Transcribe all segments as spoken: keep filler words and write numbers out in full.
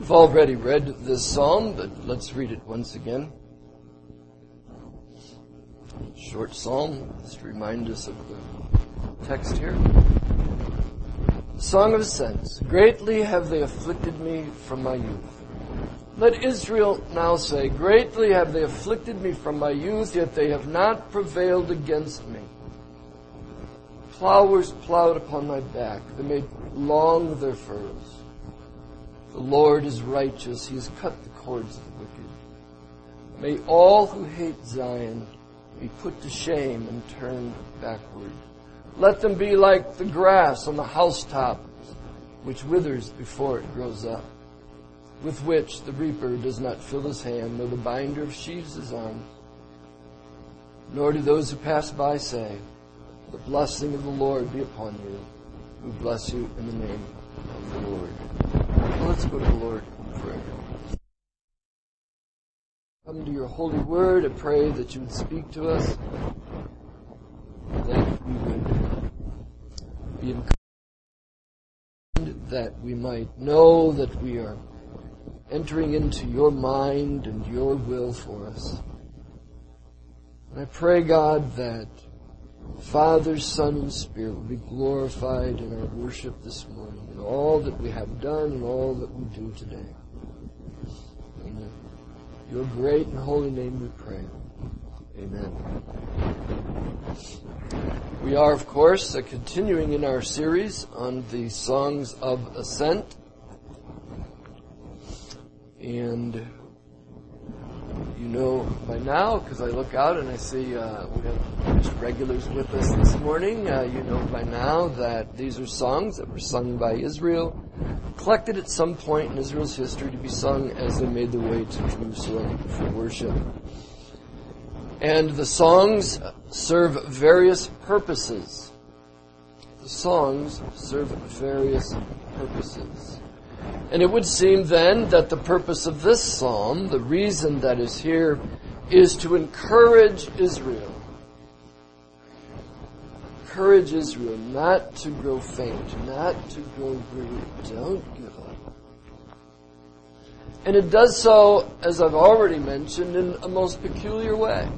We've already read this psalm, but let's read it once again. Short psalm, just to remind us of the text here. Song of Ascents. Greatly have they afflicted me from my youth. Let Israel now say, greatly have they afflicted me from my youth, yet they have not prevailed against me. Plowers plowed upon my back, they made long their furrows. The Lord is righteous, He has cut the cords of the wicked. May all who hate Zion be put to shame and turned backward. Let them be like the grass on the housetops, which withers before it grows up, with which the reaper does not fill his hand, nor the binder of sheaves his arms. Nor do those who pass by say, the blessing of the Lord be upon you, who bless you in the name of the Lord. Well, let's go to the Lord in prayer. Come to your holy word. I pray that you would speak to us, that we would be encouraged, that we might know that we are entering into your mind and your will for us. And I pray, God, that Father, Son, and Spirit will be glorified in our worship this morning, in all that we have done and all that we do today. In your great and holy name we pray. Amen. We are, of course, uh, continuing in our series on the Songs of Ascent. And you know by now, because I look out and I see uh, we have just regulars with us this morning, uh, you know by now that these are songs that were sung by Israel, collected at some point in Israel's history to be sung as they made their way to Jerusalem for worship. And the songs serve various purposes. The songs serve various purposes. And it would seem then that the purpose of this psalm, the reason that is here, is to encourage Israel. Encourage Israel not to grow faint, not to grow weary. Don't give up. And it does so, as I've already mentioned, in a most peculiar way.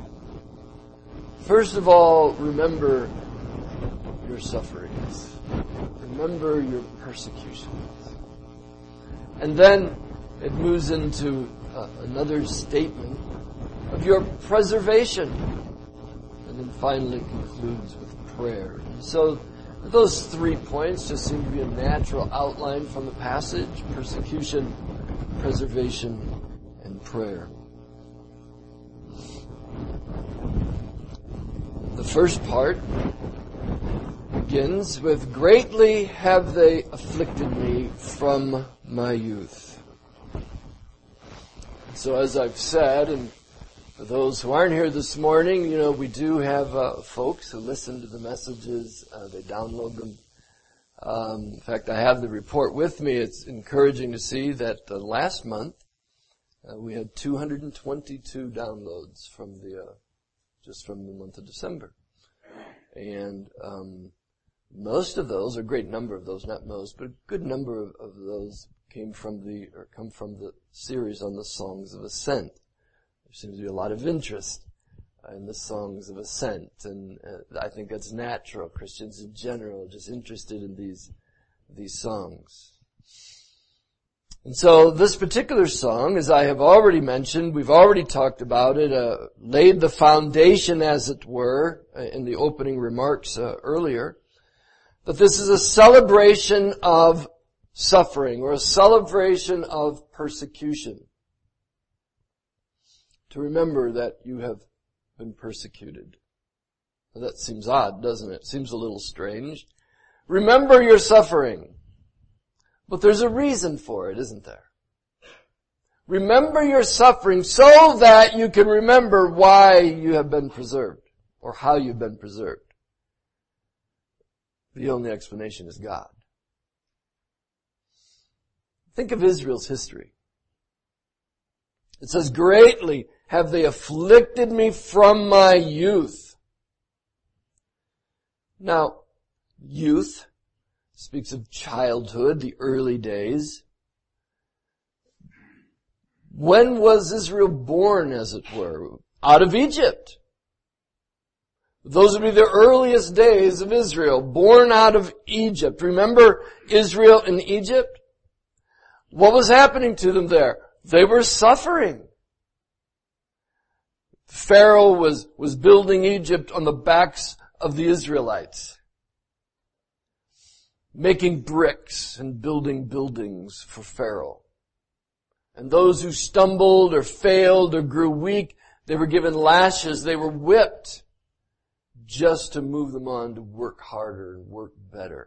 First of all, remember your sufferings. Remember your persecutions. And then it moves into uh, another statement of your preservation. And then finally concludes with prayer. And so those three points just seem to be a natural outline from the passage: persecution, preservation, and prayer. The first part begins with, greatly have they afflicted me from my youth. So as I've said, and for those who aren't here this morning, you know, we do have uh, folks who listen to the messages, uh, they download them. Um, in fact, I have the report with me. It's encouraging to see that uh, last month uh, we had two hundred twenty-two downloads from the, uh, just from the month of December. And, um, most of those, or a great number of those, not most, but a good number of, of those came from the, or come from the series on the Songs of Ascent. There seems to be a lot of interest in the Songs of Ascent, and uh, I think that's natural. Christians in general are just interested in these, these songs. And so this particular song, as I have already mentioned, we've already talked about it, uh, laid the foundation, as it were, uh, in the opening remarks uh, earlier. But this is a celebration of suffering, or a celebration of persecution. To remember that you have been persecuted. Now that seems odd, doesn't it? Seems a little strange. Remember your suffering. But there's a reason for it, isn't there? Remember your suffering so that you can remember why you have been preserved, or how you've been preserved. The only explanation is God. Think of Israel's history. It says, greatly have they afflicted me from my youth. Now, youth speaks of childhood, the early days. When was Israel born, as it were? Out of Egypt. Those would be the earliest days of Israel, born out of Egypt. Remember Israel in Egypt? What was happening to them there? They were suffering. Pharaoh was, was building Egypt on the backs of the Israelites, making bricks and building buildings for Pharaoh. And those who stumbled or failed or grew weak, they were given lashes, they were whipped, just to move them on to work harder and work better.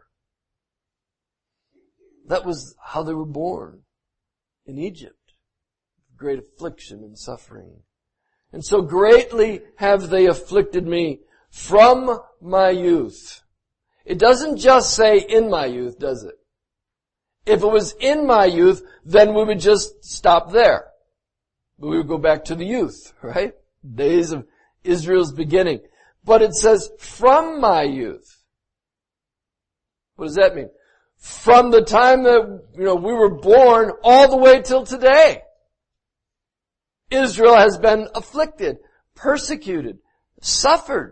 That was how they were born in Egypt. Great affliction and suffering. And so greatly have they afflicted me from my youth. It doesn't just say in my youth, does it? If it was in my youth, then we would just stop there. But we would go back to the youth, right? Days of Israel's beginning. But it says from my youth. What does that mean? From the time that, you know, we were born all the way till today. Israel has been afflicted, persecuted, suffered.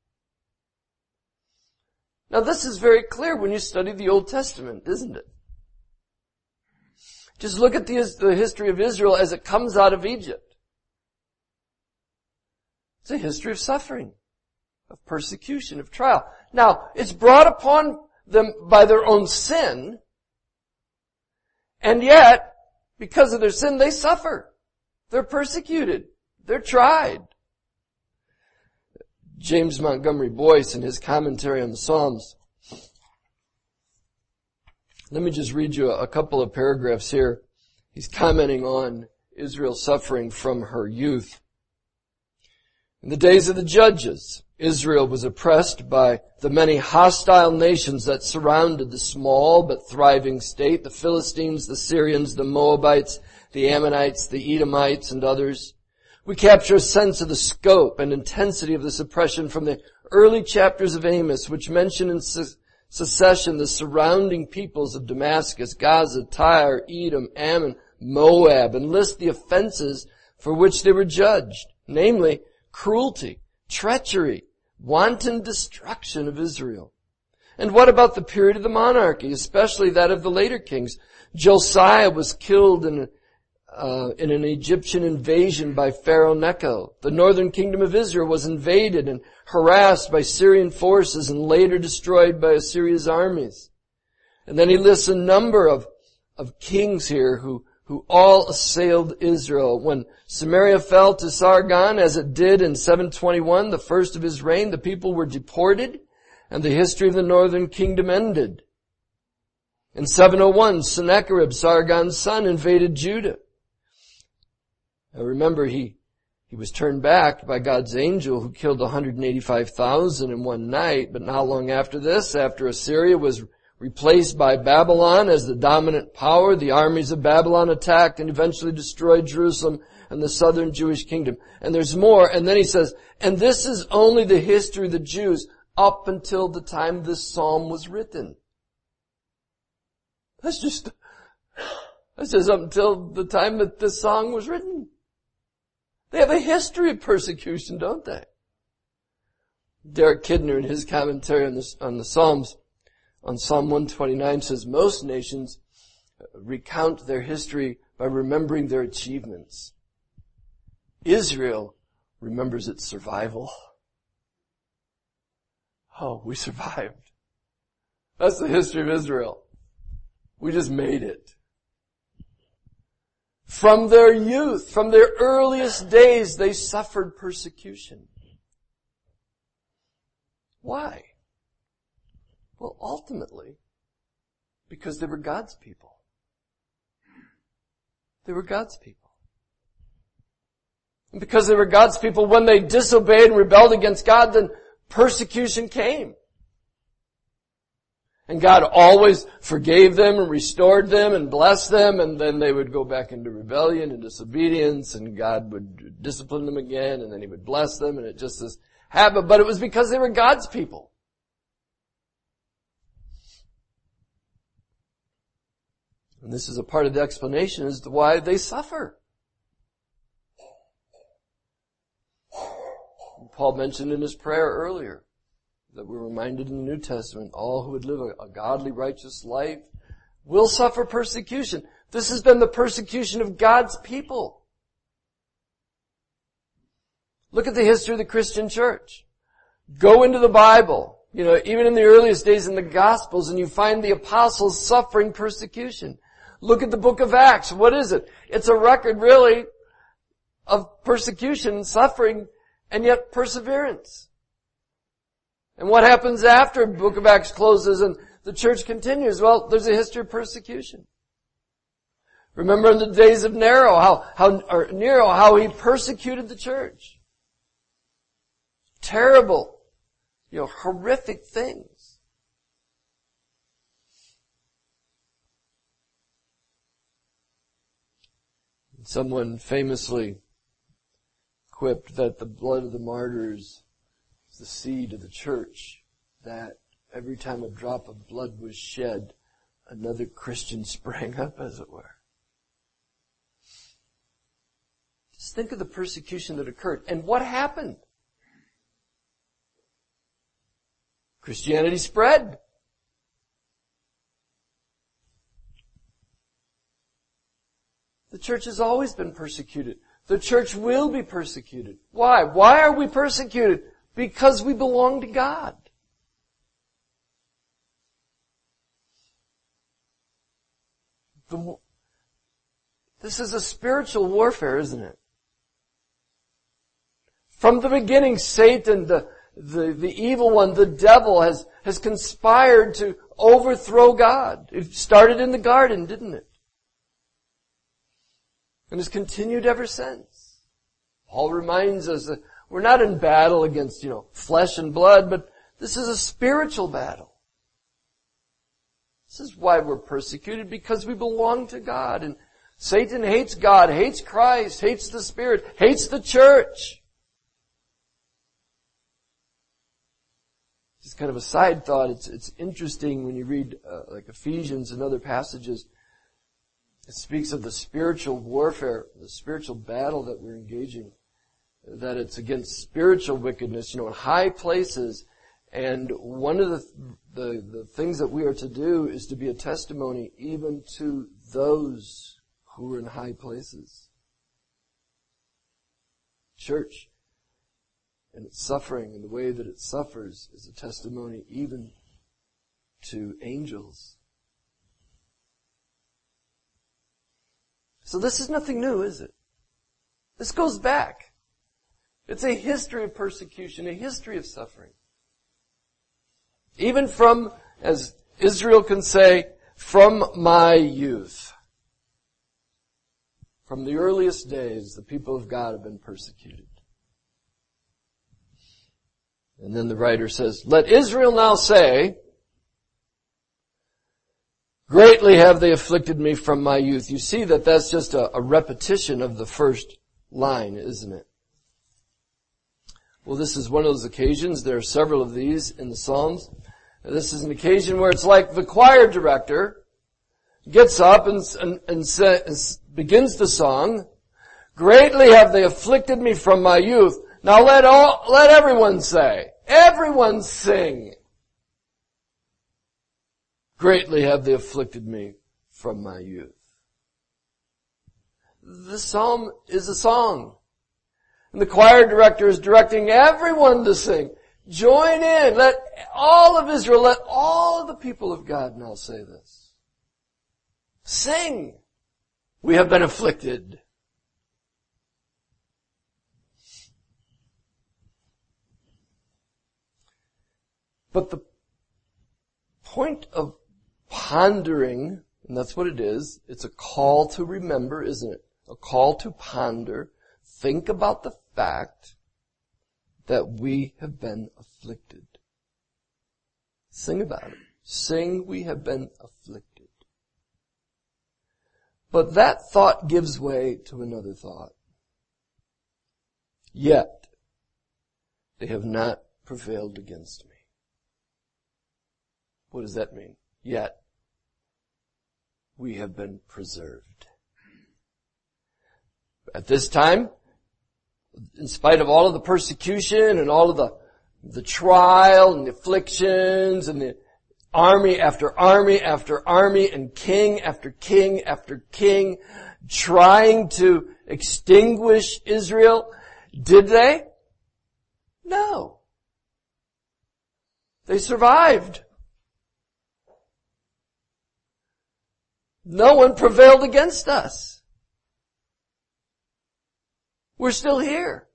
Now this is very clear when you study the Old Testament, isn't it? Just look at the, the history of Israel as it comes out of Egypt. It's a history of suffering, of persecution, of trial. Now, it's brought upon them by their own sin, and yet, because of their sin, they suffer. They're persecuted. They're tried. James Montgomery Boyce, in his commentary on the Psalms, let me just read you a couple of paragraphs here. He's commenting on Israel's suffering from her youth. In the days of the judges, Israel was oppressed by the many hostile nations that surrounded the small but thriving state, the Philistines, the Syrians, the Moabites, the Ammonites, the Edomites, and others. We capture a sense of the scope and intensity of this oppression from the early chapters of Amos, which mention in su- succession the surrounding peoples of Damascus, Gaza, Tyre, Edom, Ammon, Moab, and list the offenses for which they were judged, namely cruelty, treachery, wanton destruction of Israel. And what about the period of the monarchy, especially that of the later kings? Josiah was killed in Uh, in an Egyptian invasion by Pharaoh Necho. The northern kingdom of Israel was invaded and harassed by Syrian forces and later destroyed by Assyria's armies. And then he lists a number of, of kings here who, who all assailed Israel. When Samaria fell to Sargon, as it did in seven twenty-one, the first of his reign, the people were deported and the history of the northern kingdom ended. In seven oh one, Sennacherib, Sargon's son, invaded Judah. Now remember, he, he was turned back by God's angel who killed one hundred eighty-five thousand in one night. But not long after this, after Assyria was replaced by Babylon as the dominant power, the armies of Babylon attacked and eventually destroyed Jerusalem and the southern Jewish kingdom. And there's more. And then he says, and this is only the history of the Jews up until the time this psalm was written. That's just, that's just up until the time that this song was written. They have a history of persecution, don't they? Derek Kidner, in his commentary on, this, on the Psalms, on Psalm one twenty-nine, says most nations recount their history by remembering their achievements. Israel remembers its survival. Oh, we survived. That's the history of Israel. We just made it. From their youth, from their earliest days, they suffered persecution. Why? Well, ultimately, because they were God's people. They were God's people. And because they were God's people, when they disobeyed and rebelled against God, then persecution came. And God always forgave them and restored them and blessed them, and then they would go back into rebellion and disobedience, and God would discipline them again, and then He would bless them, and it just this happened. But it was because they were God's people. And this is a part of the explanation as to why they suffer. Paul mentioned in his prayer earlier, that we're reminded in the New Testament, all who would live a, a godly, righteous life will suffer persecution. This has been the persecution of God's people. Look at the history of the Christian church. Go into the Bible, you know, even in the earliest days in the Gospels, and you find the apostles suffering persecution. Look at the book of Acts. What is it? It's a record, really, of persecution, suffering, and yet perseverance. And what happens after the book of Acts closes and the church continues? Well, there's a history of persecution. Remember in the days of Nero, how, how, or Nero, how he persecuted the church. Terrible, you know, horrific things. Someone famously quipped that the blood of the martyrs is the seed of the church, that every time a drop of blood was shed, another Christian sprang up, as it were. Just think of the persecution that occurred. And what happened? Christianity spread. The church has always been persecuted. The church will be persecuted. Why? Why are we persecuted? Because we belong to God. The, this is a spiritual warfare, isn't it? From the beginning, Satan, the, the, the evil one, the devil, has, has conspired to overthrow God. It started in the garden, didn't it? And has continued ever since. Paul reminds us that we're not in battle against, you know, flesh and blood, but this is a spiritual battle. This is why we're persecuted, because we belong to God. And Satan hates God, hates Christ, hates the Spirit, hates the church. Just kind of a side thought, it's, it's interesting when you read uh, like Ephesians and other passages. It speaks of the spiritual warfare, the spiritual battle that we're engaging, that it's against spiritual wickedness, you know, in high places. And one of the, the, the things that we are to do is to be a testimony even to those who are in high places. Church, and its suffering and the way that it suffers is a testimony even to angels. So this is nothing new, is it? This goes back. It's a history of persecution, a history of suffering. Even from, as Israel can say, from my youth. From the earliest days, the people of God have been persecuted. And then the writer says, let Israel now say, greatly have they afflicted me from my youth. You see that that's just a, a repetition of the first line, isn't it? Well, this is one of those occasions. There are several of these in the Psalms. This is an occasion where it's like the choir director gets up and, and, and says, begins the song, greatly have they afflicted me from my youth. Now let all, let everyone say, everyone sing. Greatly have they afflicted me from my youth. The psalm is a song. And the choir director is directing everyone to sing. Join in. Let all of Israel, let all of the people of God now say this. Sing. We have been afflicted. But the point of pondering, and that's what it is, it's a call to remember, isn't it? A call to ponder. Think about the fact that we have been afflicted. Sing about it. Sing, we have been afflicted. But that thought gives way to another thought. Yet, they have not prevailed against me. What does that mean? Yet, we have been preserved. At this time, in spite of all of the persecution and all of the, the trial and the afflictions and the army after army after army and king after king after king trying to extinguish Israel, did they? No. They survived. No one prevailed against us. We're still here.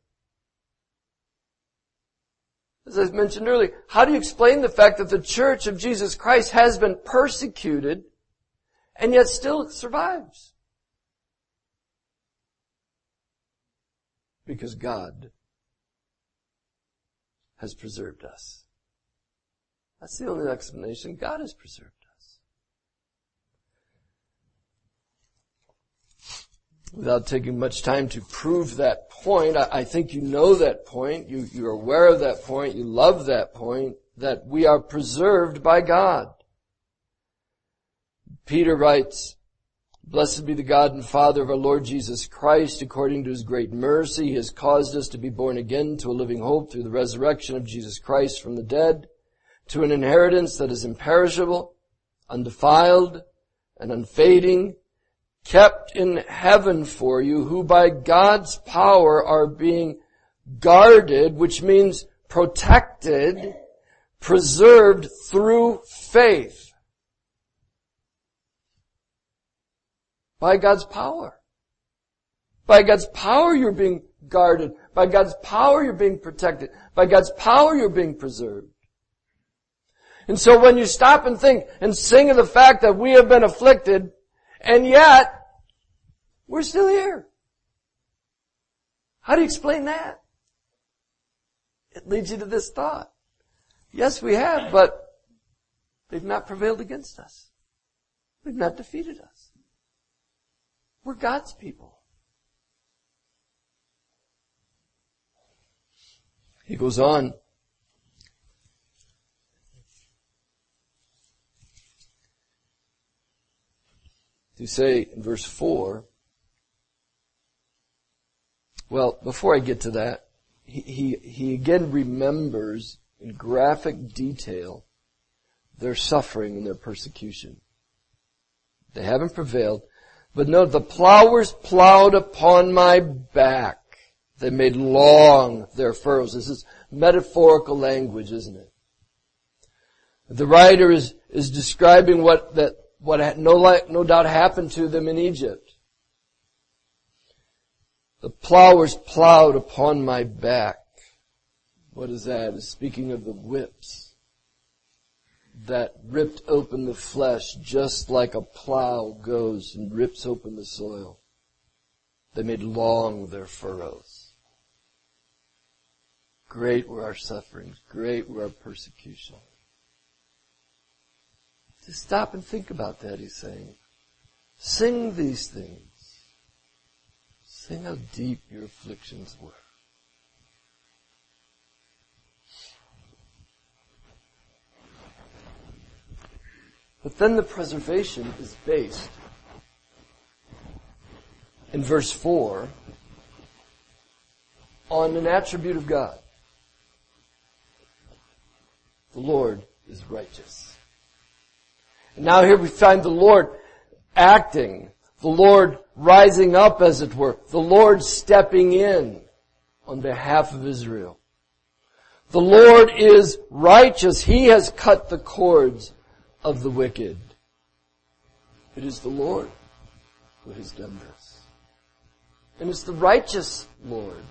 As I mentioned earlier, how do you explain the fact that the Church of Jesus Christ has been persecuted and yet still survives? Because God has preserved us. That's the only explanation. God has preserved us. Without taking much time to prove that point, I, I think you know that point. You, you're aware of that point. You love that point, that we are preserved by God. Peter writes, "Blessed be the God and Father of our Lord Jesus Christ. According to His great mercy, He has caused us to be born again to a living hope through the resurrection of Jesus Christ from the dead, to an inheritance that is imperishable, undefiled, and unfading, kept in heaven for you, who by God's power are being guarded," which means protected, preserved through faith. By God's power. By God's power you're being guarded. By God's power you're being protected. By God's power you're being preserved. And so when you stop and think and sing of the fact that we have been afflicted, and yet we're still here. How do you explain that? It leads you to this thought. Yes, we have, but they've not prevailed against us. They've not defeated us. We're God's people. He goes on. To say in verse four, well, before I get to that, he, he, he again remembers in graphic detail their suffering and their persecution. They haven't prevailed. But note, the plowers plowed upon my back. They made long their furrows. This is metaphorical language, isn't it? The writer is, is describing what that what no, no doubt happened to them in Egypt. The plowers plowed upon my back. What is that? It's speaking of the whips that ripped open the flesh just like a plow goes and rips open the soil. They made long their furrows. Great were our sufferings. Great were our persecution. Just stop and think about that, he's saying. Sing these things. Sing how deep your afflictions were. But then the preservation is based in verse four on an attribute of God. The Lord is righteous. And now here we find the Lord acting, the Lord rising up, as it were, the Lord stepping in on behalf of Israel. The Lord is righteous. He has cut the cords of the wicked. It is the Lord who has done this. And it's the righteous Lord.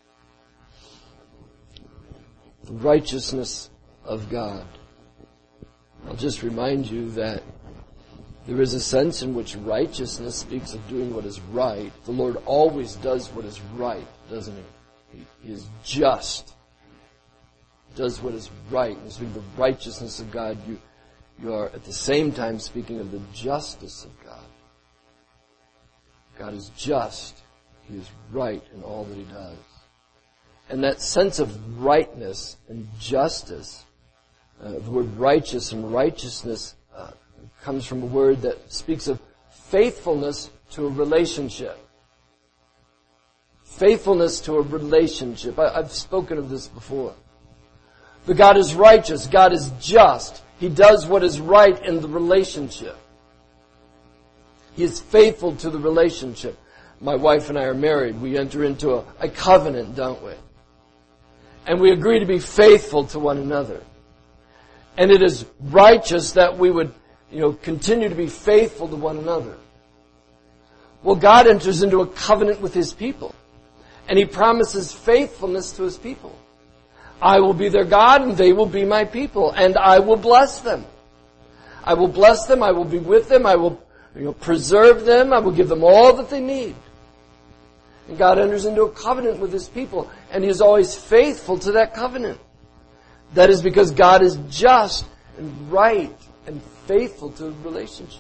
The righteousness of God. I'll just remind you that there is a sense in which righteousness speaks of doing what is right. The Lord always does what is right, doesn't He? He is just. Does what is right. And speaking of the righteousness of God, you You are at the same time speaking of the justice of God. God is just. He is right in all that He does. And that sense of rightness and justice, uh, the word righteous and righteousness uh, comes from a word that speaks of faithfulness to a relationship. Faithfulness to a relationship. I, I've spoken of this before. But God is righteous. God is just. He does what is right in the relationship. He is faithful to the relationship. My wife and I are married. We enter into a, a covenant, don't we? And we agree to be faithful to one another. And it is righteous that we would, you know, continue to be faithful to one another. Well, God enters into a covenant with His people. And He promises faithfulness to His people. I will be their God and they will be my people. And I will bless them. I will bless them. I will be with them. I will, you know, preserve them. I will give them all that they need. And God enters into a covenant with His people. And He is always faithful to that covenant. That is because God is just and right and faithful to relationships.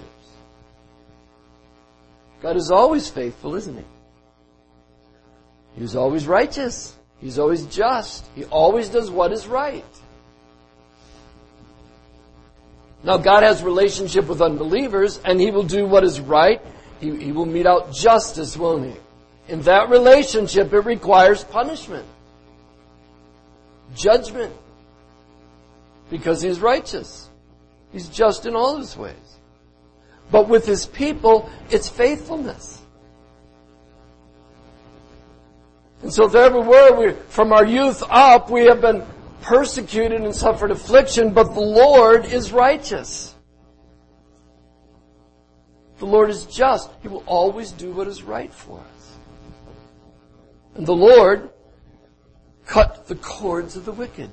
God is always faithful, isn't He? He's always righteous. He's always just. He always does what is right. Now, God has relationship with unbelievers, and He will do what is right. He, he will mete out justice, won't He? In that relationship, it requires punishment. Judgment. Because He is righteous. He's just in all His ways. But with His people, it's faithfulness. And so there we were, we, from our youth up, we have been persecuted and suffered affliction, but the Lord is righteous. The Lord is just. He will always do what is right for us. And the Lord cut the cords of the wicked.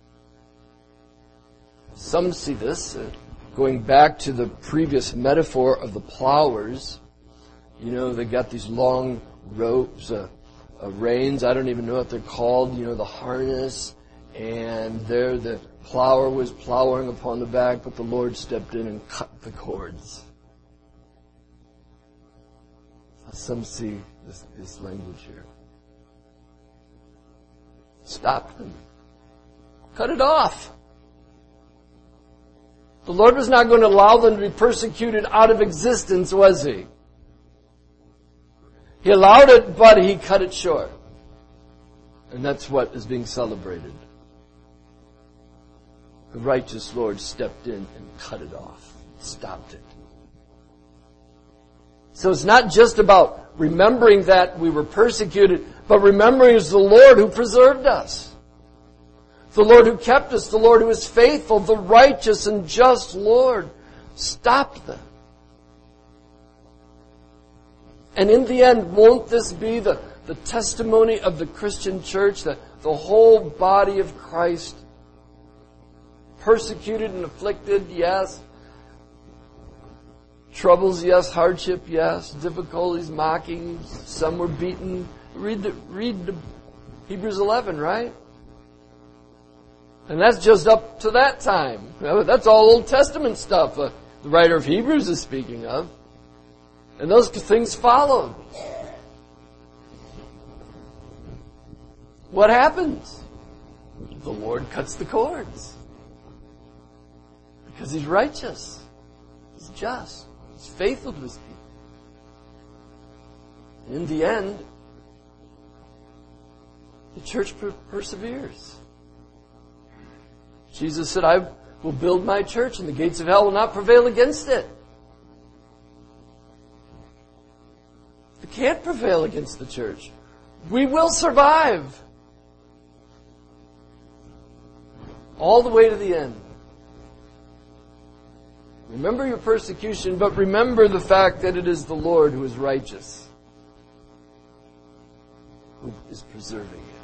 Some see this, uh, going back to the previous metaphor of the plowers. You know, they got these long ropes, uh, uh, reins, I don't even know what they're called, you know, the harness, and there the plower was plowing upon the back, but the Lord stepped in and cut the cords. Some see this, this language here. Stop them. Cut it off. The Lord was not going to allow them to be persecuted out of existence, was He? He allowed it, but He cut it short. And that's what is being celebrated. The righteous Lord stepped in and cut it off. Stopped it. So it's not just about remembering that we were persecuted, but remembering it's the Lord who preserved us. The Lord who kept us, the Lord who is faithful, the righteous and just Lord stopped them. And in the end, won't this be the, the testimony of the Christian church, that the whole body of Christ, persecuted and afflicted, yes. Troubles, yes. Hardship, yes. Difficulties, mockings. Some were beaten. Read the, read the Hebrews eleven, right? And that's just up to that time. That's all Old Testament stuff uh, the writer of Hebrews is speaking of. And those things followed. What happens? The Lord cuts the cords. Because He's righteous. He's just. He's faithful to His people. And in the end, the church per- perseveres. Jesus said, I will build my church and the gates of hell will not prevail against it. They can't prevail against the church. We will survive. All the way to the end. Remember your persecution, but remember the fact that it is the Lord who is righteous, who is preserving you.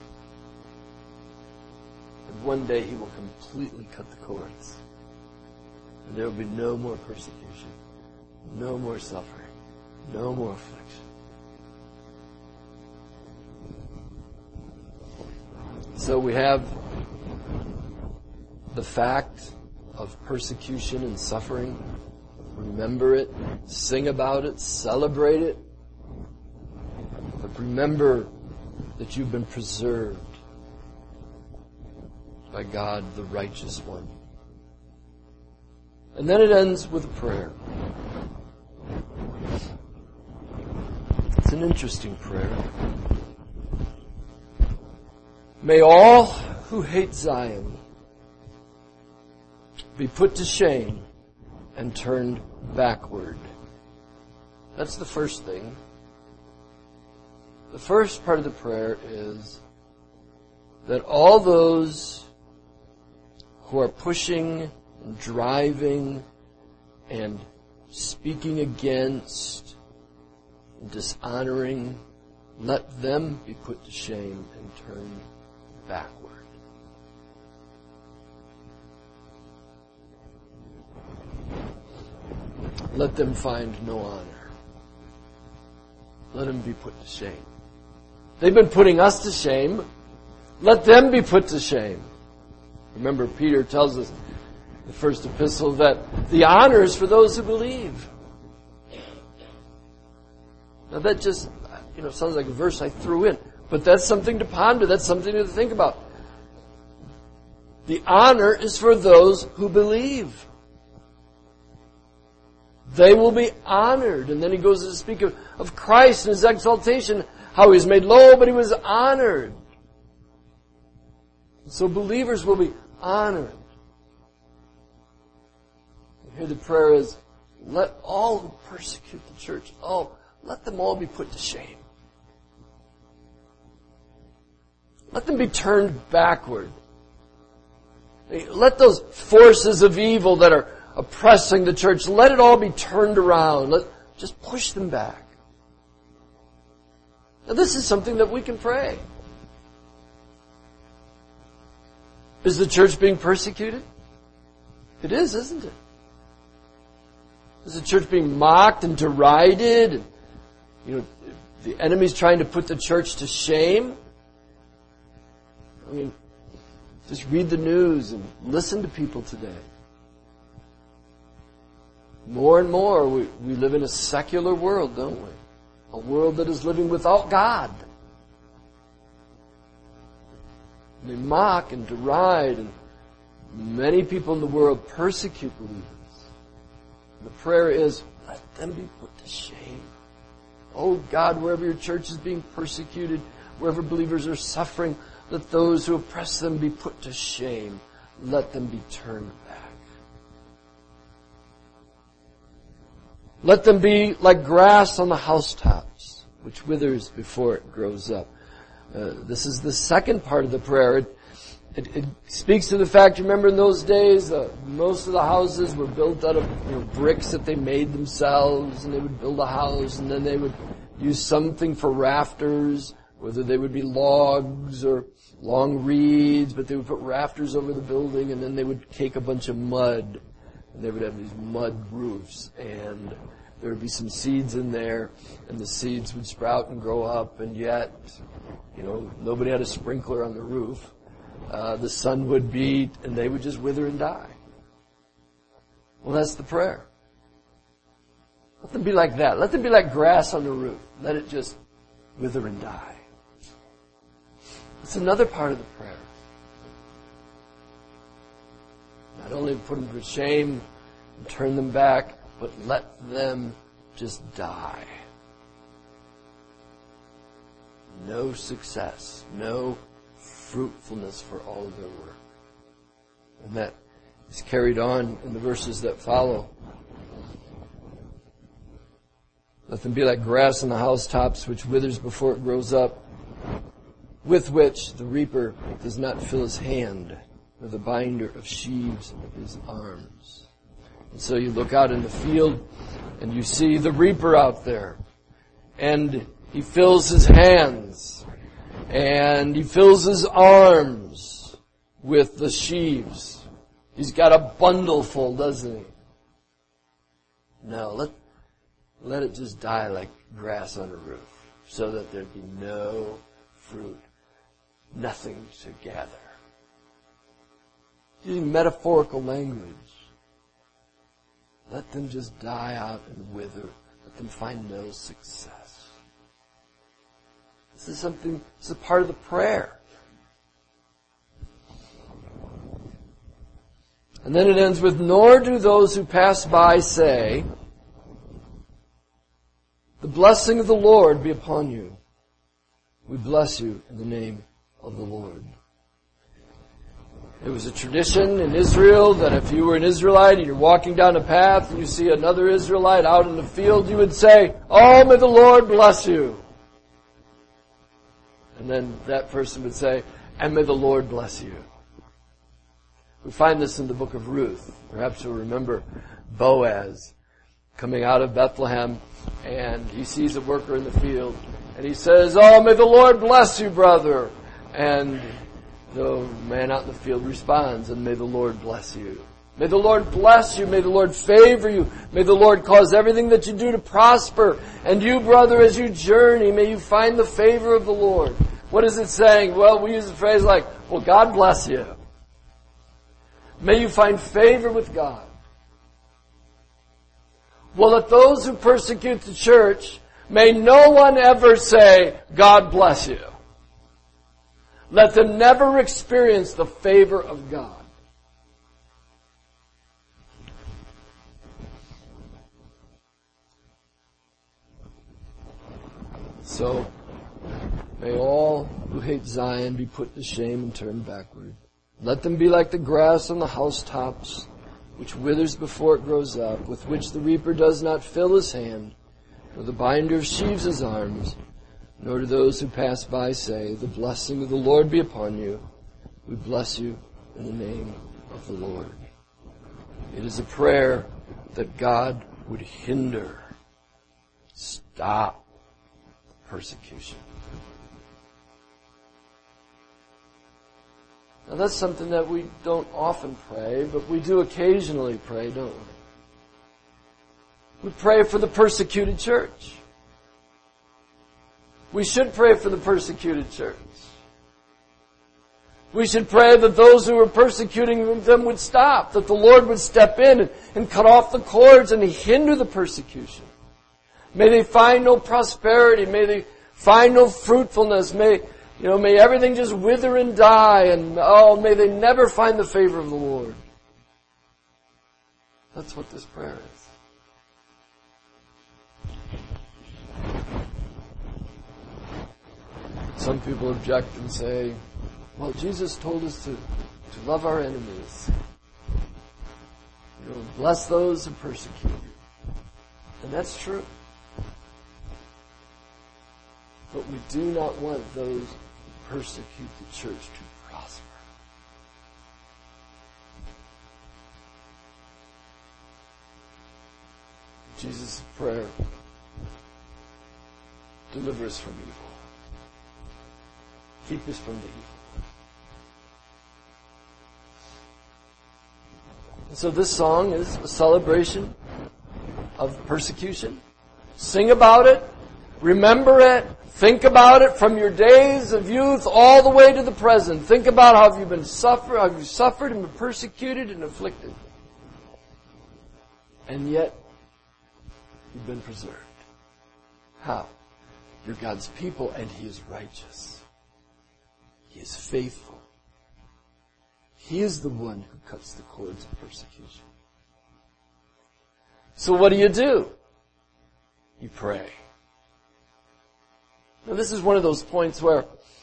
And one day He will completely cut the cords. And there will be no more persecution, no more suffering, no more affliction. So we have the fact of persecution and suffering. Remember it, sing about it, celebrate it. But remember that you've been preserved by God, the righteous one. And then it ends with a prayer. It's an interesting prayer. May all who hate Zion be put to shame and turned backward. That's the first thing. The first part of the prayer is that all those who are pushing and driving and speaking against and dishonoring, let them be put to shame and turned backward. Let them find no honor. Let them be put to shame. They've been putting us to shame. Let them be put to shame. Remember, Peter tells us in the first epistle that the honor is for those who believe. Now that just, you know, sounds like a verse I threw in, but that's something to ponder. That's something to think about. The honor is for those who believe. They will be honored. And then he goes to speak of, of Christ and His exaltation, how He was made low, but He was honored. So believers will be honored. And here the prayer is, let all who persecute the church, oh, let them all be put to shame. Let them be turned backward. Let those forces of evil that are oppressing the church, let it all be turned around. Let, just push them back. Now this is something that we can pray. Is the church being persecuted? It is, isn't it? Is the church being mocked and derided? And, you know, the enemy's trying to put the church to shame? I mean, just read the news and listen to people today. More and more, we, we live in a secular world, don't we? A world that is living without God. They mock and deride, and many people in the world persecute believers. The prayer is, let them be put to shame. Oh God, wherever your church is being persecuted, wherever believers are suffering, let those who oppress them be put to shame. Let them be turned back. Let them be like grass on the housetops, which withers before it grows up. Uh, this is the second part of the prayer. It, it, it speaks to the fact, remember in those days, uh, most of the houses were built out of you know, bricks that they made themselves, and they would build a house, and then they would use something for rafters, whether they would be logs or long reeds, but they would put rafters over the building, and then they would cake a bunch of mud. And they would have these mud roofs, and there would be some seeds in there, and the seeds would sprout and grow up, and yet, you know, nobody had a sprinkler on the roof. Uh, the sun would beat, and they would just wither and die. Well, that's the prayer. Let them be like that. Let them be like grass on the roof. Let it just wither and die. It's another part of the prayer. Not only put them to shame and turn them back, but let them just die. No success, no fruitfulness for all of their work. And that is carried on in the verses that follow. Let them be like grass on the housetops, which withers before it grows up, with which the reaper does not fill his hand, or the binder of sheaves of his arms. And so you look out in the field and you see the reaper out there, and he fills his hands and he fills his arms with the sheaves. He's got a bundle full, doesn't he? No, let, let it just die like grass on a roof, so that there'd be no fruit, nothing to gather. Using metaphorical language. Let them just die out and wither. Let them find no success. This is something, this is a part of the prayer. And then it ends with, nor do those who pass by say, the blessing of the Lord be upon you. We bless you in the name of the Lord. It was a tradition in Israel that if you were an Israelite and you're walking down a path and you see another Israelite out in the field, you would say, "Oh, may the Lord bless you." And then that person would say, "And may the Lord bless you." We find this in the book of Ruth. Perhaps you'll remember Boaz coming out of Bethlehem, and he sees a worker in the field, and he says, "Oh, may the Lord bless you, brother." And the man out in the field responds, "And may the Lord bless you. May the Lord bless you. May the Lord favor you. May the Lord cause everything that you do to prosper. And you, brother, as you journey, may you find the favor of the Lord." What is it saying? Well, we use a phrase like, "Well, God bless you." May you find favor with God. Well, let those who persecute the church, may no one ever say, "God bless you." Let them never experience the favor of God. So, may all who hate Zion be put to shame and turn backward. Let them be like the grass on the housetops, which withers before it grows up, with which the reaper does not fill his hand, nor the binder sheaves his arms, nor do those who pass by say, "The blessing of the Lord be upon you. We bless you in the name of the Lord." It is a prayer that God would hinder, stop persecution. Now that's something that we don't often pray, but we do occasionally pray, don't we? We pray for the persecuted church. We should pray for the persecuted church. We should pray that those who are persecuting them would stop, that the Lord would step in and, and cut off the cords and hinder the persecution. May they find no prosperity. May they find no fruitfulness. May, you know, may everything just wither and die, and oh, may they never find the favor of the Lord. That's what this prayer is. Some people object and say, "Well, Jesus told us to, to love our enemies. You know, bless those who persecute you." And that's true. But we do not want those who persecute the church to prosper. Jesus' prayer: deliver us from evil. Keep us from the evil. And so this song is a celebration of persecution. Sing about it. Remember it. Think about it from your days of youth all the way to the present. Think about how you've been suffer, how you've suffered and been persecuted and afflicted. And yet, you've been preserved. How? You're God's people and He is righteous. He is faithful. He is the one who cuts the cords of persecution. So what do you do? You pray. Now this is one of those points where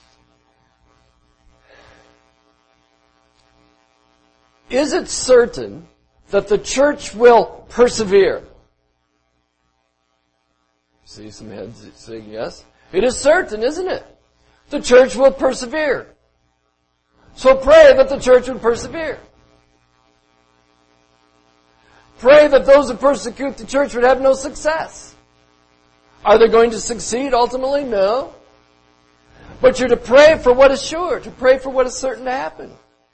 is it certain that the church will persevere? See some heads saying yes. It is certain, isn't it? The church will persevere. So pray that the church would persevere. Pray that those who persecute the church would have no success. Are they going to succeed ultimately? No. But you're to pray for what is sure, to pray for what is certain to happen.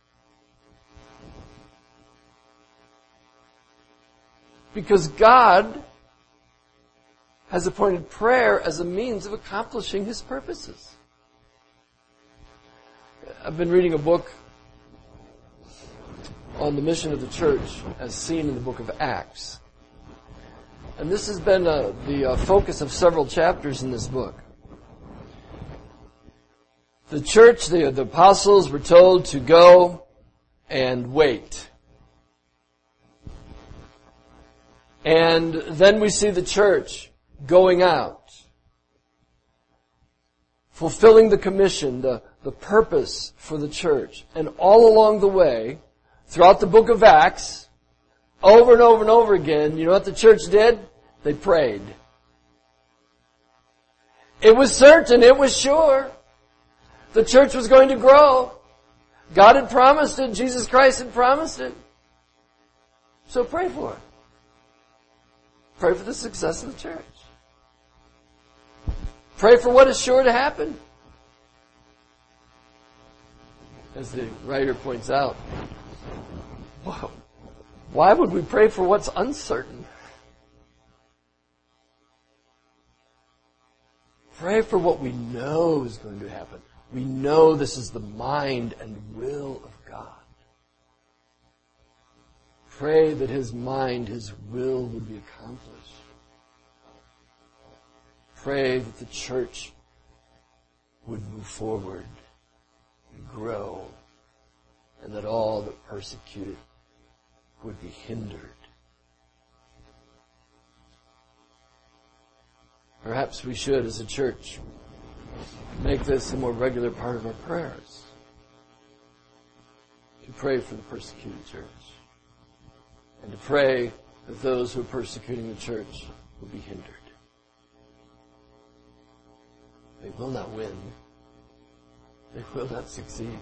Because God has appointed prayer as a means of accomplishing His purposes. I've been reading a book on the mission of the church as seen in the book of Acts. And this has been uh, the uh, focus of several chapters in this book. The church, the, the apostles were told to go and wait. And then we see the church going out. fulfilling the commission, the, the purpose for the church. And all along the way, throughout the book of Acts, over and over and over again, you know what the church did? They prayed. It was certain, it was sure. The church was going to grow. God had promised it. Jesus Christ had promised it. So pray for it. Pray for the success of the church. Pray for what is sure to happen. As the writer points out, why would we pray for what's uncertain? Pray for what we know is going to happen. We know this is the mind and will of God. Pray that His mind, His will would be accomplished. Pray that the church would move forward and grow, and that all that persecute it would be hindered. Perhaps we should, as a church, make this a more regular part of our prayers. To pray for the persecuted church. And to pray that those who are persecuting the church will be hindered. They will not win. They will not succeed.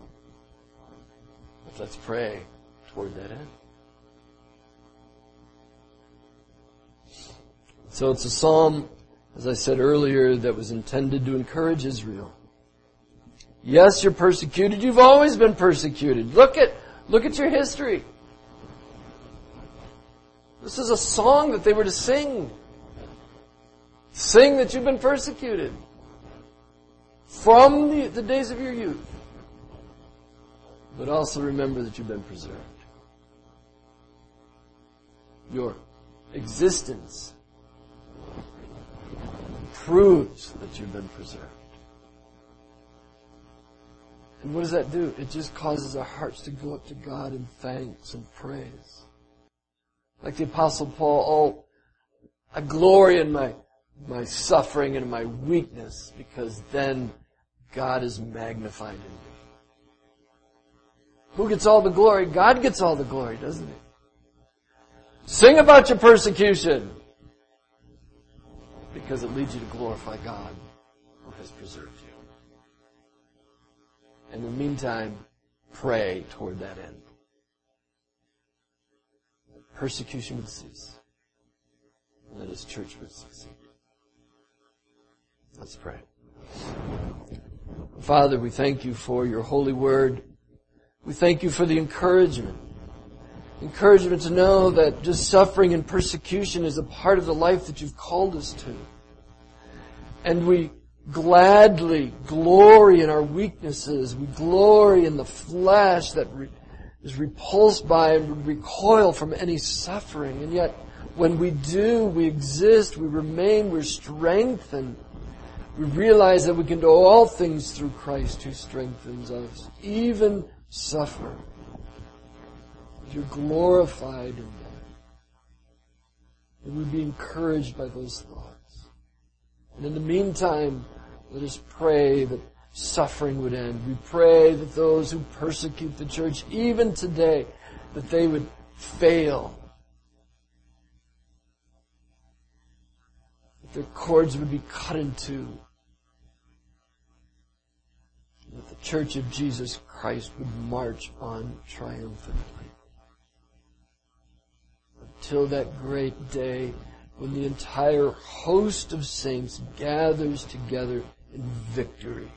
But let's pray toward that end. So it's a psalm, as I said earlier, that was intended to encourage Israel. Yes, you're persecuted. You've always been persecuted. Look at, look at your history. This is a song that they were to sing. Sing that you've been persecuted. From the, the days of your youth. But also remember that you've been preserved. Your existence proves that you've been preserved. And what does that do? It just causes our hearts to go up to God in thanks and praise. Like the Apostle Paul, oh, I glory in my, my suffering and my weakness, because then God is magnified in me. Who gets all the glory? God gets all the glory, doesn't He? Sing about your persecution, because it leads you to glorify God who has preserved you. And in the meantime, pray toward that end. That persecution would cease, and that His church would succeed. Let's pray. Father, we thank You for Your holy word. We thank You for the encouragement. Encouragement to know that just suffering and persecution is a part of the life that You've called us to. And we gladly glory in our weaknesses. We glory in the flesh that re- is repulsed by and recoil from any suffering. And yet, when we do, we exist, we remain, we're strengthened. We realize that we can do all things through Christ who strengthens us, even suffer. You're glorified in that. And we be encouraged by those thoughts. And in the meantime, let us pray that suffering would end. We pray that those who persecute the church, even today, that they would fail. That their cords would be cut in two. That the Church of Jesus Christ would march on triumphantly. Until that great day when the entire host of saints gathers together in victory.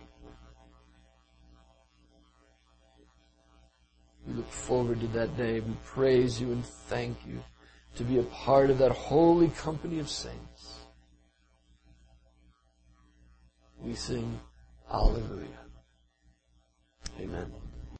We look forward to that day. We praise You and thank You to be a part of that holy company of saints. We sing Alleluia. Amen.